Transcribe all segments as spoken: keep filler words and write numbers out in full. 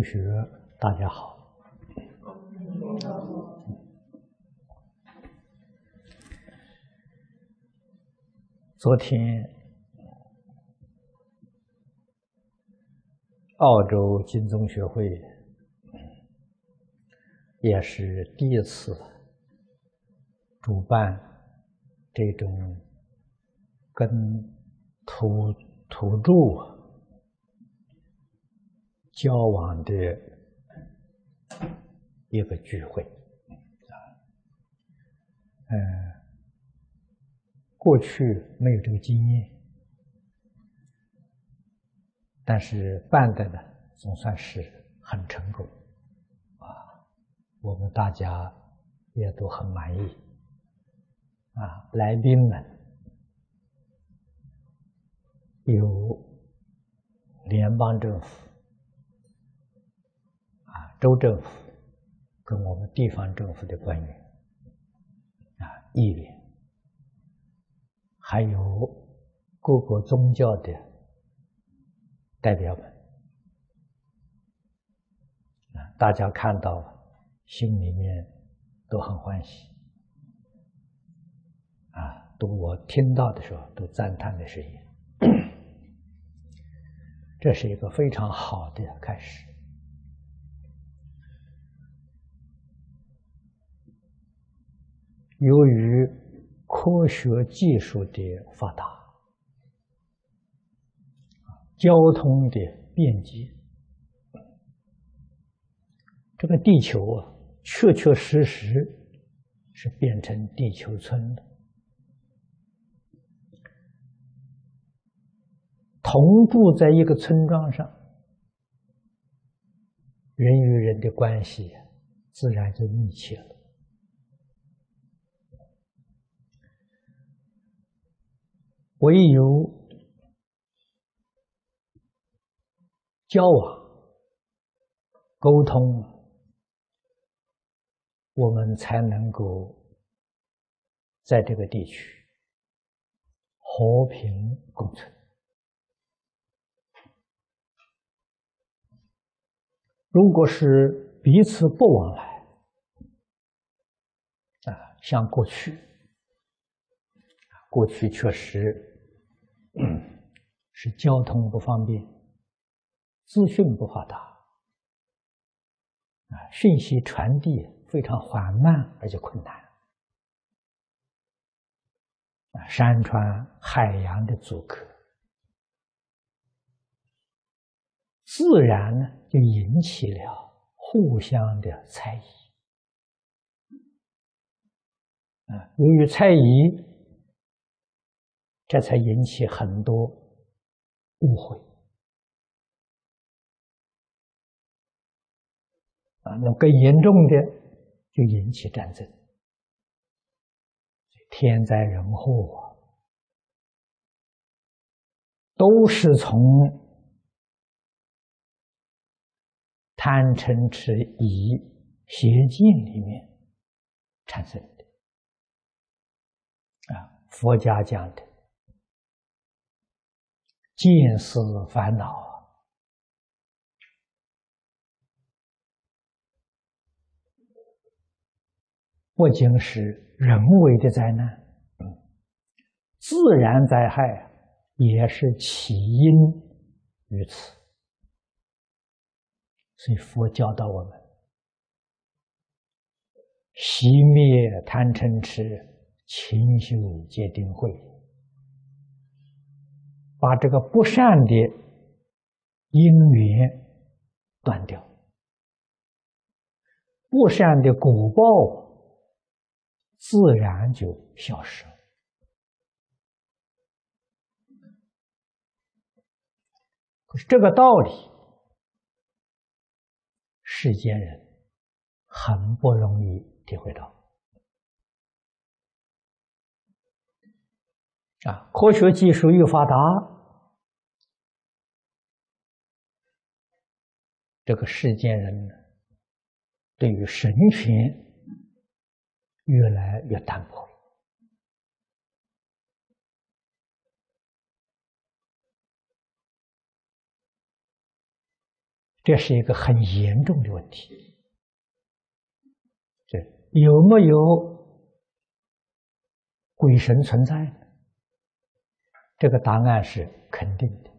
学，大家好。昨天，澳洲经宗学会也是第一次主办这种跟土土著交往的一个聚会。嗯，过去没有这个经验，但是办的呢，总算是很成功啊，我们大家也都很满意啊。来宾们有联邦政府啊、州政府跟我们地方政府的官员啊、议员，还有各个宗教的代表们啊，大家看到心里面都很欢喜啊，都我听到的时候都赞叹的声音，这是一个非常好的开始。由于科学技术的发达，交通的便捷，这个地球啊，确确实实是变成地球村了。同住在一个村庄上，人与人的关系自然就密切了。唯有交往、沟通，我们才能够在这个地区和平共存。如果是彼此不往来啊，像过去，过去确实是交通不方便，资讯不发达啊，讯息传递非常缓慢而且困难啊，山川海洋的阻隔，自然呢就引起了互相的猜疑啊，由于猜疑，这才引起很多误会啊，那更严重的就引起战争，天灾人祸啊，都是从贪嗔痴疑邪见里面产生的啊。佛家讲的见思烦恼啊，不仅是人为的灾难，自然灾害也是起因于此。所以佛教导我们熄灭贪嗔痴，勤修戒定慧，把这个不善的因缘断掉，不善的果报自然就消失了。可是这个道理，世间人很不容易体会到啊！科学技术越发达，这个世间人对于神权越来越淡薄。 这是一个很严重的问题。这有没有鬼神存在？这个答案是肯定的。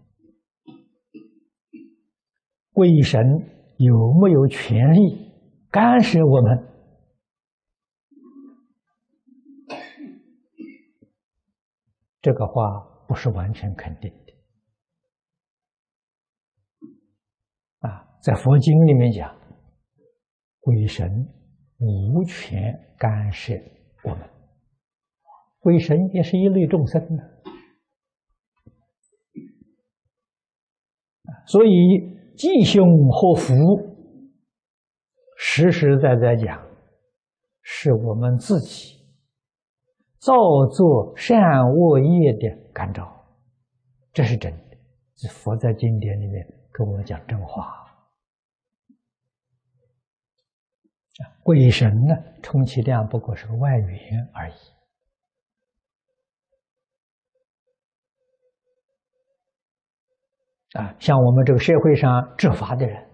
鬼神有没有权利干涉我们？这个话不是完全肯定的。啊，在佛经里面讲，鬼神无权干涉我们。鬼神也是一类众生呢。所以吉凶祸福，实实在在讲，是我们自己造作善恶业的感召，这是真的。这佛在经典里面跟我们讲真话。鬼神呢，充其量不过是个外缘而已。啊，像我们这个社会上执法的人，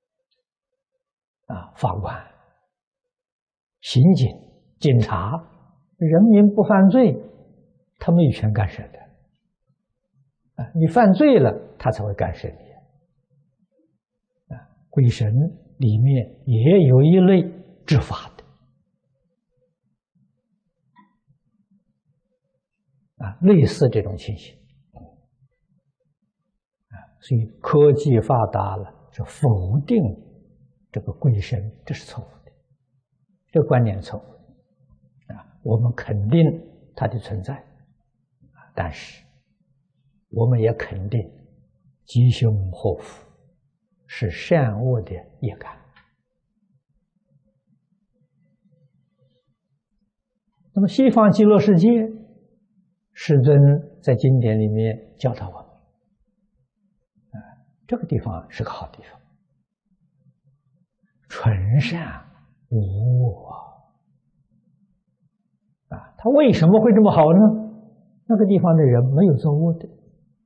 啊，法官、刑警、警察，人民不犯罪，他没有权干涉的。啊，你犯罪了，他才会干涉你。啊，鬼神里面也有一类执法的。啊，类似这种情形。所以科技发达了，是否定这个鬼神，这是错误的，这个观念错误啊。我们肯定它的存在，但是我们也肯定吉凶祸福是善恶的业感。那么西方极乐世界，世尊在经典里面教导我们。这个地方是个好地方，纯善无恶啊！他为什么会这么好呢？那个地方的人没有作恶的，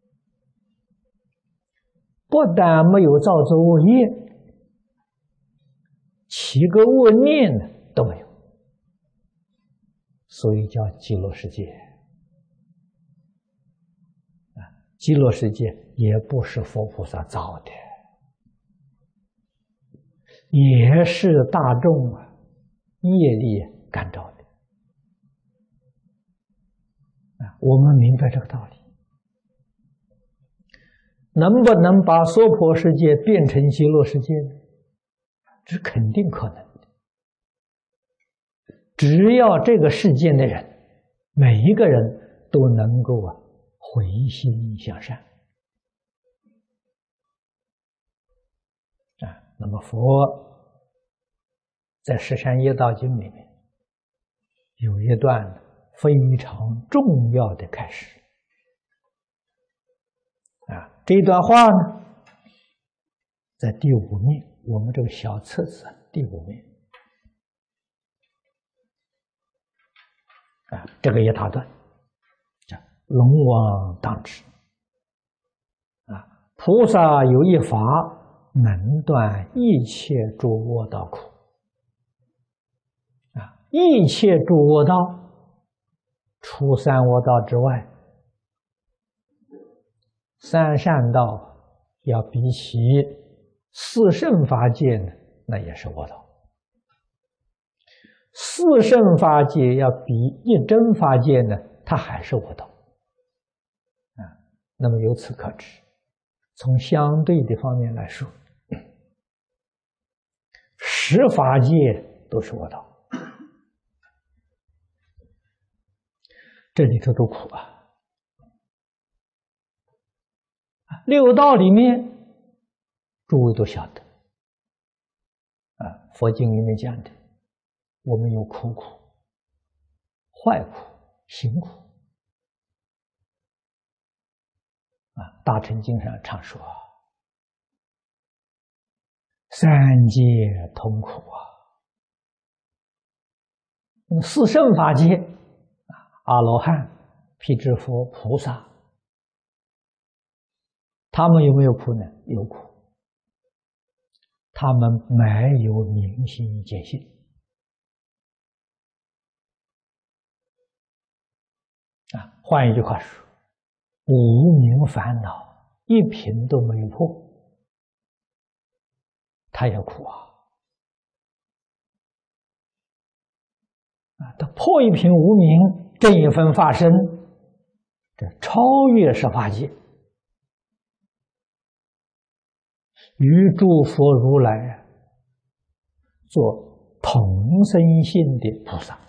不但没有造作恶业，起个恶念呢都没有，所以叫极乐世界。啊，极乐世界也不是佛菩萨造的，也是大众啊业力感召的。啊，我们明白这个道理。能不能把娑婆世界变成极乐世界呢？这是肯定可能的。只要这个世界的人，每一个人都能够啊回心向善。啊，那么佛在《十善业道经》里面有一段非常重要的开始。啊，这一段话呢，在第五面，我们这个小册子第五面。啊，这个一大段，叫龙王当知。啊，菩萨有一法，能断一切诸恶道苦。啊，一切诸恶道，除三恶道之外，三善道要比起四圣法界呢，那也是恶道。四圣法界要比一真法界呢，它还是恶道。啊，那么由此可知，从相对的方面来说，十法界都是恶道。这里头多苦啊！六道里面，诸位都晓得啊，佛经里面讲的，我们有苦苦、坏苦、行苦啊。大乘经上常说，三界同苦啊。那么四圣法界啊，阿罗汉、辟支佛、菩萨，他们有没有苦呢？有苦。 他们没有明心见性啊。换一句话说，无明烦恼一品都没有破，他也苦啊。啊，他破一品无明，这一分法身，这超越十法界，与诸佛如来做同生性的菩萨，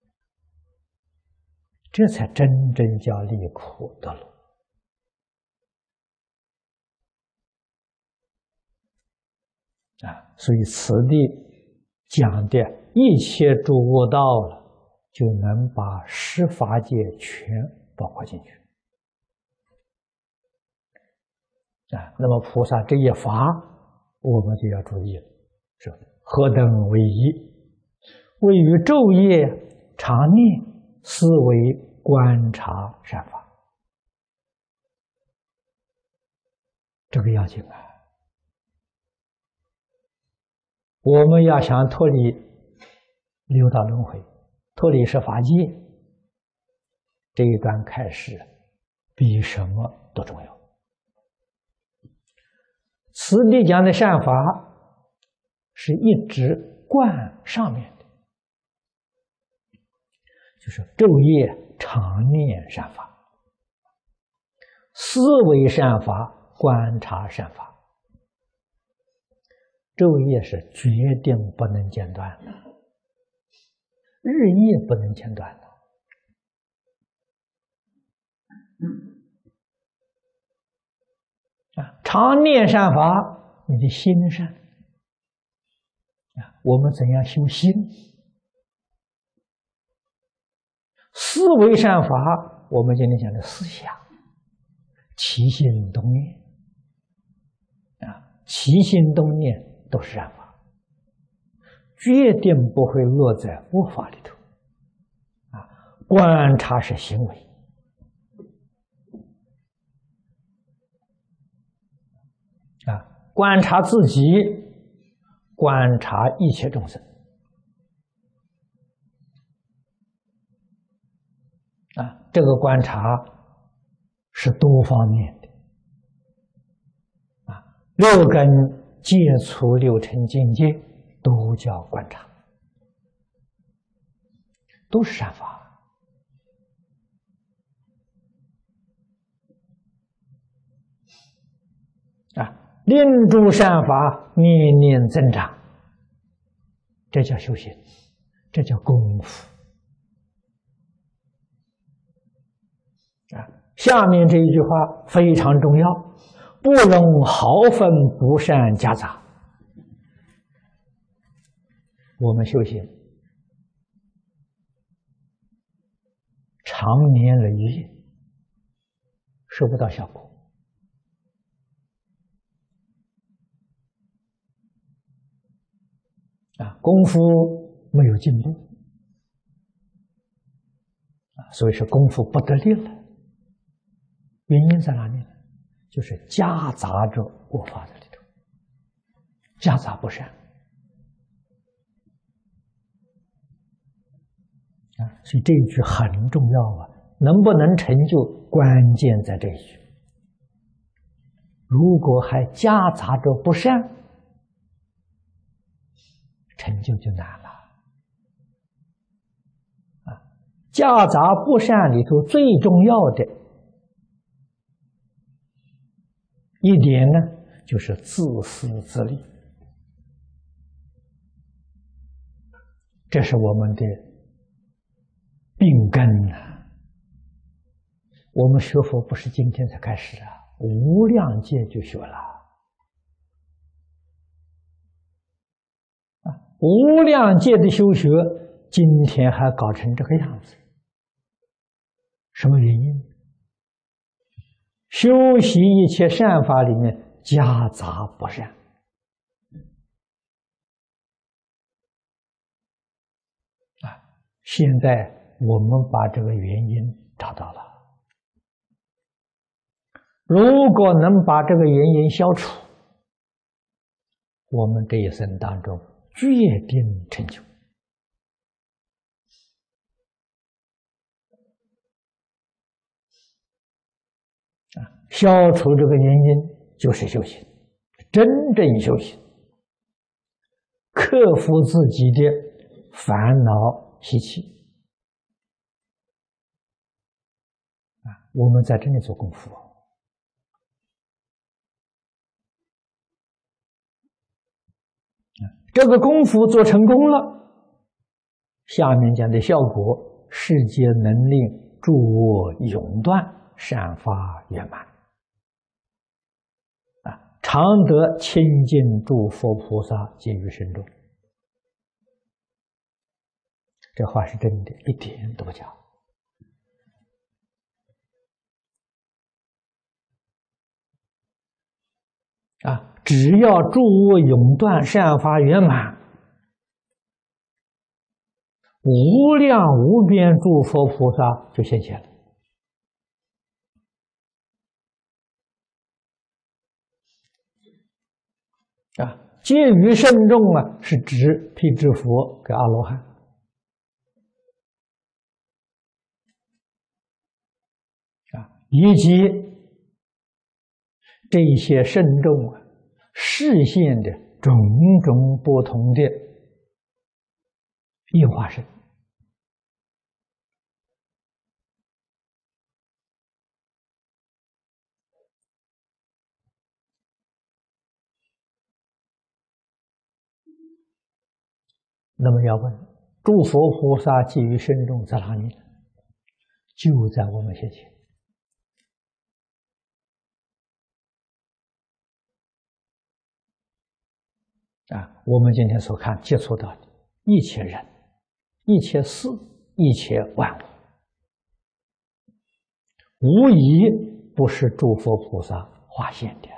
这才真正叫离苦得乐啊！所以此地讲的一切诸悟道了，就能把十法界全包括进去啊。那么菩萨这一法，我们就要注意了，是何等为一？位于昼夜常念，思维观察善法，这个要紧啊！我们要想脱离六道轮回，脱离十法界，这一段开始比什么都重要。此地讲的善法是一直贯上面的，就是昼夜常念善法，思维善法，观察善法，昼夜是决定不能间断的，日夜不能间断的。啊，常念善法，你的心善啊。我们怎样修心？思维善法，我们今天讲的思想，起心动念啊，起心动念都是善法，决定不会落在恶法里头啊。观察是行为啊，观察自己，观察一切众生啊，这个观察是多方面的啊，六根接触六尘境界都叫观察，都是善法啊。令诸善法念念增长，这叫修行，这叫功夫啊。下面这一句话非常重要，不容毫分不善夹杂。我们修行长年累月收不到效果啊，功夫没有进步啊，所以说功夫不得力了。原因在哪里呢？就是夹杂着恶法在里头，夹杂不善啊，所以这一句很重要啊，能不能成就，关键在这一句。如果还夹杂着不善，成就就难了啊！夹杂不善里头最重要的一点呢，就是自私自利，这是我们的病根啊！我们学佛不是今天才开始啊，无量劫就学了啊！无量劫的修学，今天还搞成这个样子，什么原因？修习一切善法里面夹杂不善啊！现在我们把这个原因找到了，如果能把这个原因消除， 我们这一生当中决定成就。啊，消除这个原因就是修行，真正修行，克服自己的烦恼习气。啊，我们在这里做功夫。这个功夫做成功了，下面讲的效果，世界能令诸我永断，善法圆满。啊，常得清净诸佛菩萨皆于身中。这话是真的，一点都不假。啊，只要诸我永断，善法圆满，无量无边诸佛菩萨就现前了。啊，皆于圣众啊，是指辟支佛跟阿罗汉。啊，以及这些圣众啊，示现的种种不同的应化身。那么要问，诸佛菩萨基于身中在哪里？就在我们先前。啊，我们今天所看接触到的一切人、一切事、一切万物，无疑不是诸佛菩萨化现的，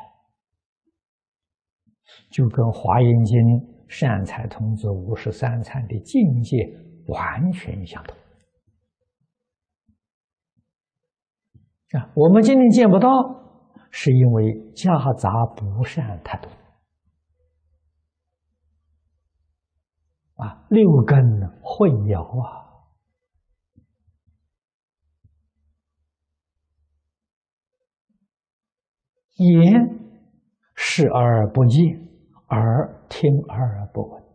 就跟《华严经》善财童子五十三参的境界完全相同。啊，我们今天见不到，是因为夹杂不善太多。啊，六根混淆啊，眼视而不见，耳听而不闻。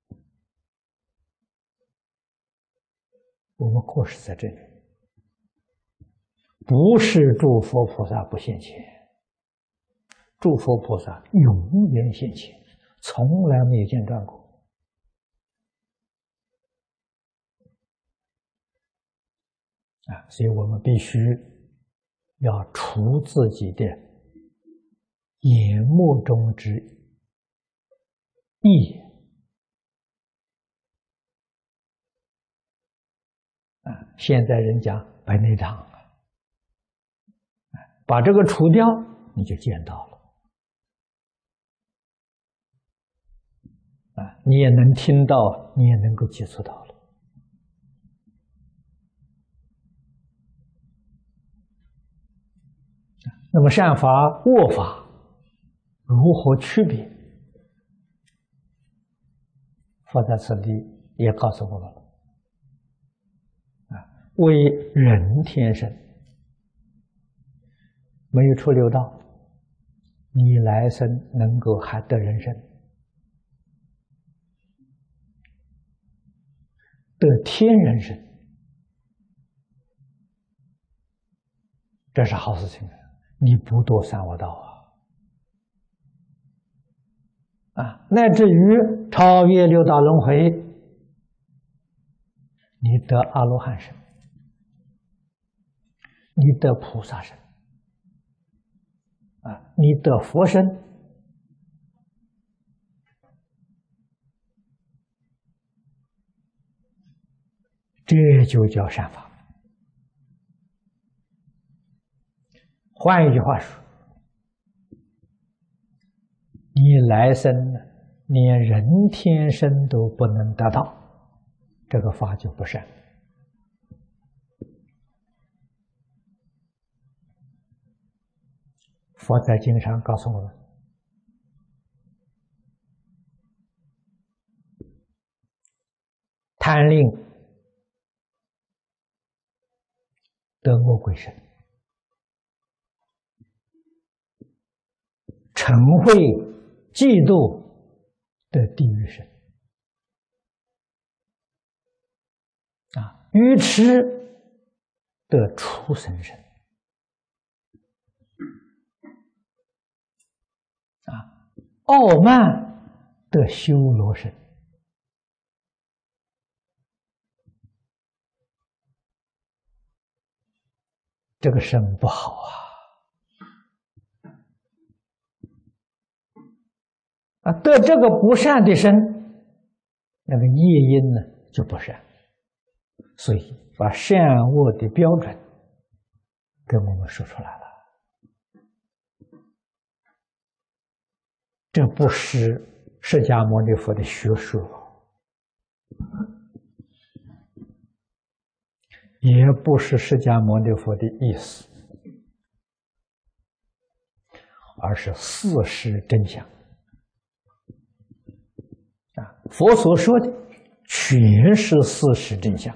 我们过失在这里，不是诸佛菩萨不现前，诸佛菩萨永远现前，从来没有间断过。啊，所以我们必须要除自己的眼目中之意。啊，现在人讲白内障啊，把这个除掉，你就见到了。啊，你也能听到，你也能够接触到了。那么善法、恶法如何区别？佛在此地也告诉我们了。啊，为人天生，没有出六道，你来生能够还得人生，得天人生，这是好事情。你不堕三恶道啊！啊，乃至于超越六道轮回，你得阿罗汉身，你得菩萨身，啊，你得佛身，这就叫善法。换一句话说，你来生连人天生都不能得到，这个法就不善。佛在经上告诉我们， 贪吝得恶鬼身，嗔恚嫉妒得地狱身，啊，愚痴得畜生身，啊，傲慢得修罗身。这个身不好啊！啊，得这个不善的身，那个业因呢就不善，所以把善恶的标准给我们说出来了。这不是释迦牟尼佛的学说，也不是释迦牟尼佛的意思，而是事实真相。啊，佛所说的全是事实真相。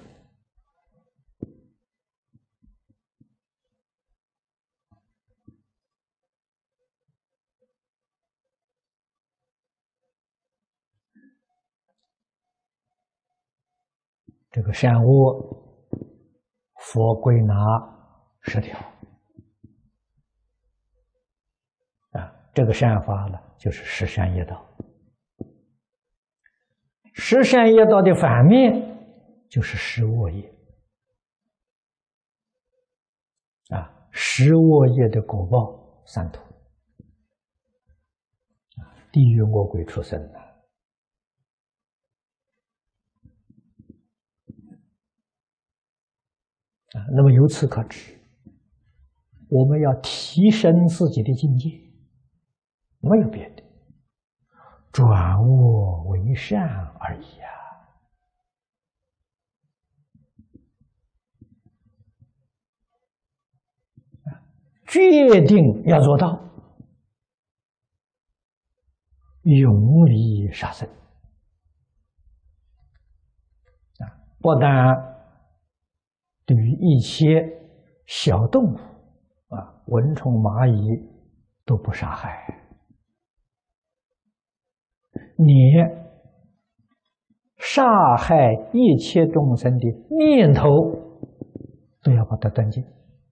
这个善恶，佛归纳十条。啊，这个善法呢，就是十善业道。十善业道的反面就是十恶业。啊，十恶业的果报三途。地狱、恶鬼、畜生的。啊，那么由此可知，我们要提升自己的境界，没有别的，转恶为善而已啊！决定要做到，永离杀生啊！不但对于一切小动物啊，蚊虫、蚂蚁都不杀害，连杀害一切众生的念头都要把它断尽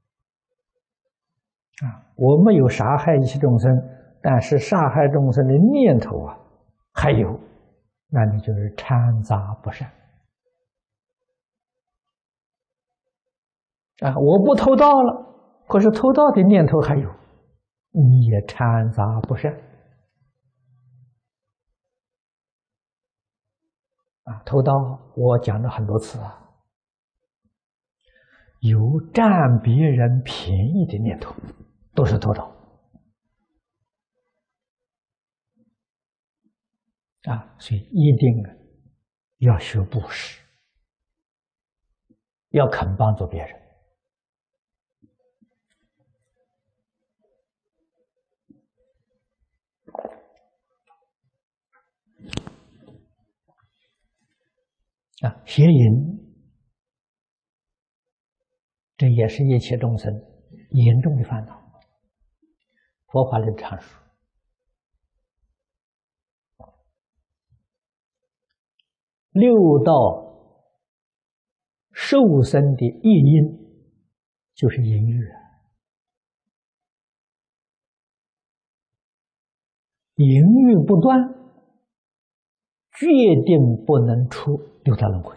啊！我没有杀害一切众生，但是杀害众生的念头啊还有，那你就是掺杂不善啊！我不偷盗了，可是偷盗的念头还有，你也掺杂不善啊！偷盗我讲了很多次啊，有占别人便宜的念头，都是偷盗啊！所以一定要学布施，要肯帮助别人。啊，邪淫，这也是一切众生严重的烦恼。佛法里常说，六道受生的业因就是淫欲啊，淫欲不断，决定不能出六道轮回。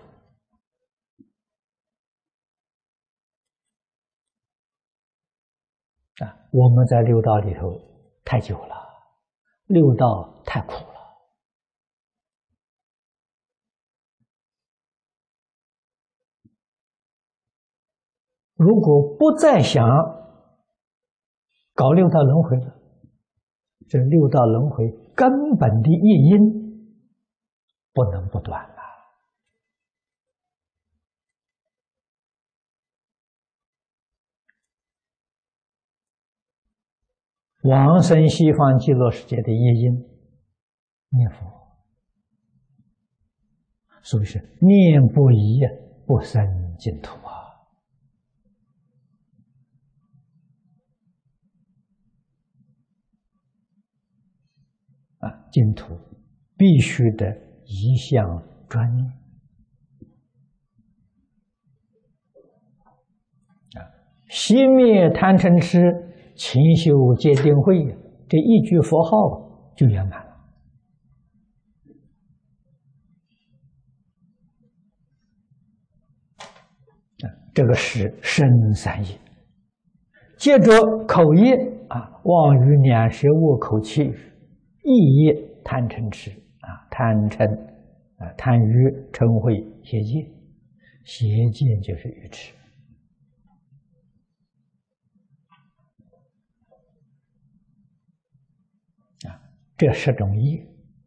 啊，我们在六道里头太久了，六道太苦了。如果不再想搞六道轮回了，这六道轮回根本的业因不能不断了。往生西方极乐世界的业因，念佛。 所以是念不移，不生净土啊！啊，净土必须得一向专念啊！熄灭贪嗔痴，勤修戒定慧，这一句佛号就圆满了。这个是身三业，接着口业啊，妄语两舌恶口气语，意业贪嗔痴啊，贪嗔啊，贪欲嗔恚邪见，邪见就是愚痴啊，这十种业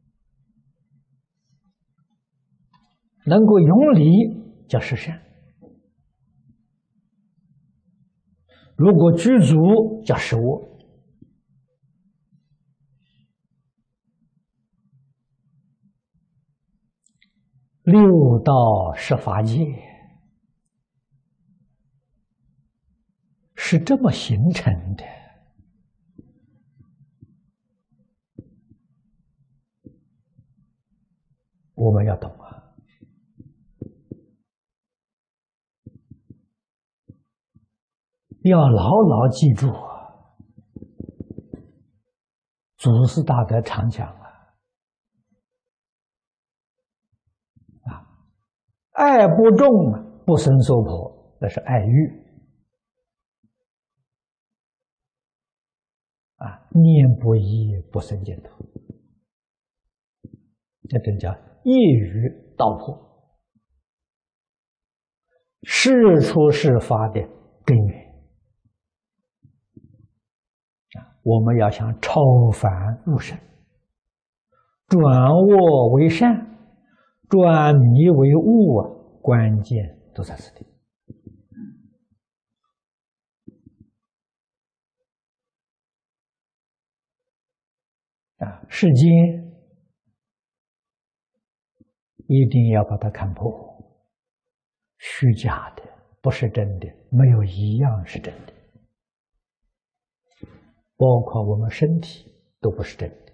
能够永离叫十善。如果具足叫十恶，六道十法界是这么形成的。我们要懂啊。要牢牢记住啊！祖师大德常讲啊，啊，爱不重，不生娑婆，那是爱欲啊；念不移，不生净土，这真叫业余道破，是出是发的根源。我们要想超凡入圣，转恶为善，转迷为悟啊，关键都在此地啊！世间一定要把它看破，虚假的不是真的，没有一样是真的。包括我们身体都不是真的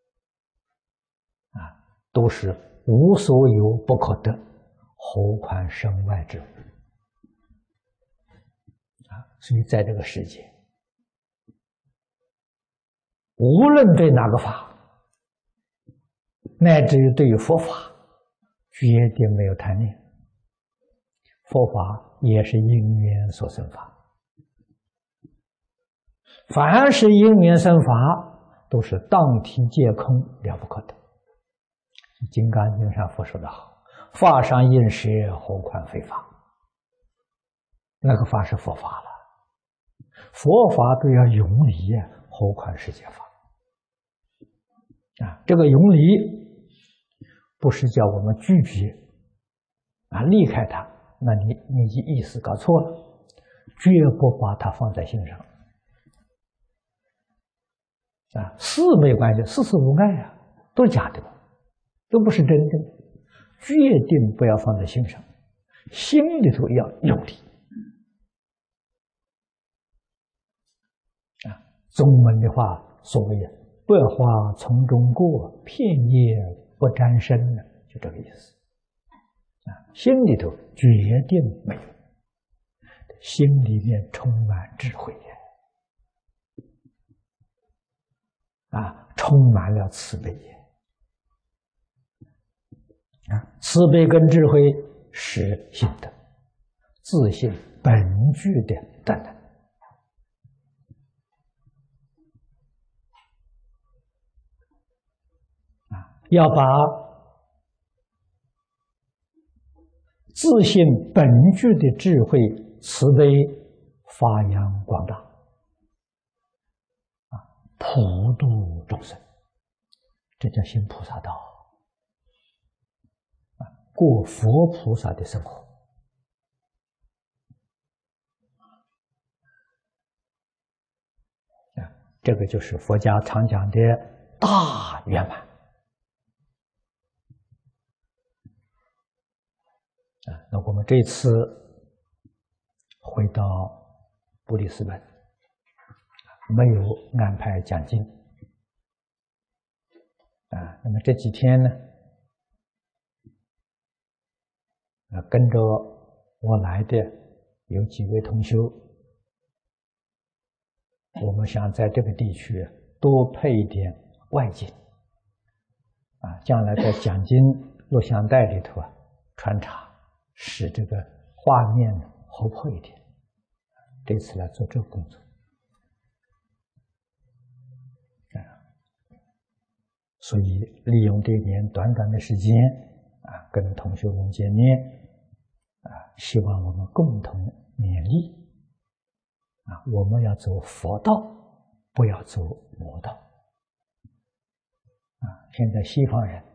啊，都是无所有不可得，何况身外之物啊！所以在这个世界，无论对哪个法，乃至于对于佛法，决定没有贪念。佛法也是因缘所生法。凡是因缘生法，都是当体皆空，了不可得。《金刚经》上佛说得好：“法上应舍，何况非法？”那个法是佛法了，佛法都要永离呀，何况世间法？啊，这个永离不是叫我们拒绝啊，离开它，那你你意思搞错了，绝不把它放在心上。啊，事没有关系，事事无碍啊，都是假的，都不是真正的，决定不要放在心上，心里头要用力。啊，中文的话所谓“百花丛中过，片叶不沾身”呢，就这个意思。啊，心里头决定没有，心里面充满智慧呀。啊，充满了慈悲啊！慈悲跟智慧是性德，自性本具的德能啊！要把自性本具的智慧、慈悲发扬光大。普度众生，这叫行菩萨道啊，过佛菩萨的生活啊，这个就是佛家常讲的大圆满啊，那我们这次回到布里斯本，没有安排讲经啊。那么这几天呢，啊，跟着我来的有几位同修，我们想在这个地区多配一点外景啊，将来在讲经录像带里头啊穿插，使这个画面活泼一点。这次来做这个工作啊，所以利用这一年短短的时间啊，跟同学们见面啊，希望我们共同勉励啊，我们要走佛道，不要走魔道啊。现在西方人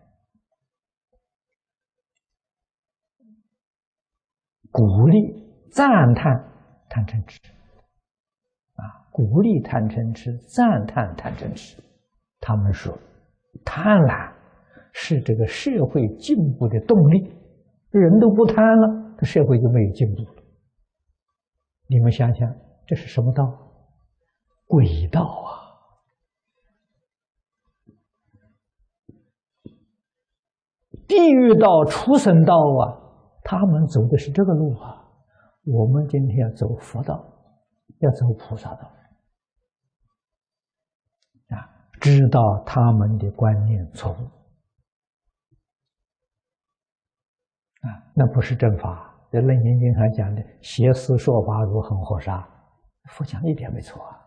鼓励赞叹贪嗔痴啊，鼓励贪嗔痴，赞叹贪嗔痴。他们说，贪婪是这个社会进步的动力，人都不贪了，这社会就没有进步了。你们想想，这是什么道？鬼道啊！地狱道、畜生道啊，他们走的是这个路啊。我们今天要走佛道，要走菩萨道啊，知道他们的观念错误啊，那不是正法。这《楞严经》上讲的“邪思说法如恒河沙”，佛讲的一点没错啊！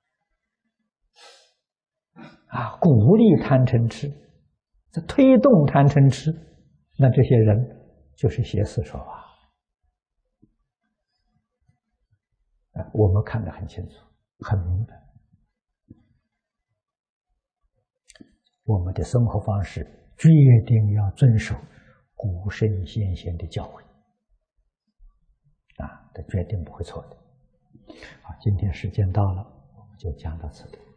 啊，鼓励贪嗔痴，这推动贪嗔痴，那这些人就是邪思说法。啊，我们看得很清楚，很明白。我们的生活方式决定要遵守古圣先贤的教诲，啊，这决定不会错的。好，今天时间到了，我们就讲到此。